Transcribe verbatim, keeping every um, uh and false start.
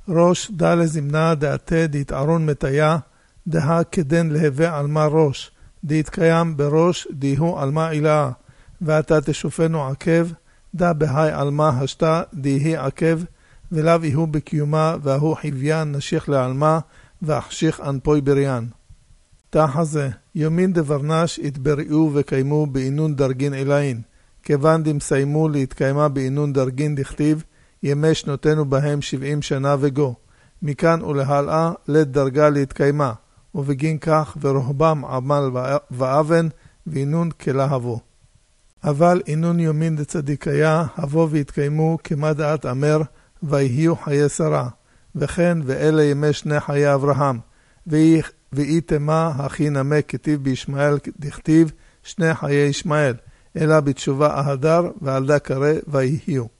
ראש דא לזמנה דעתה דהתערון מתיה, דהה כדן להווה עלמה ראש, דהתקיים בראש דיהו עלמה עילאה, ואתה תשופנו עקב, דא בהי עלמה השתה דיהי עקב, ולאו יהו בקיומה, והוא חיוויין נשיך לעלמה, ואחשיך אנפוי בריאן. תחה זה, יומין דברנש התבריאו וקיימו בעינון דרגין אלאין, כיוון דמסיימו להתקיימה בעינון דרגין דכתיב, ימי שנותינו בהם שבעים שנה וגו, מכאן ולהלאה לדרגה להתקיימה, ובגין כך ורוחבם עמל ואבן, ועינון כלהבו. אבל עינון יומין דצדיקיה, הבוא והתקיימו כמה דעת אמר, ויהיו חיי שרה, וכן ואלה ימי שני חיי אברהם, ואי תמה הכי נמה כתיב בישמעאל דכתיב, שני חיי ישמעאל, אלא בתשובה אהדר ועלדה קרא ויהיו.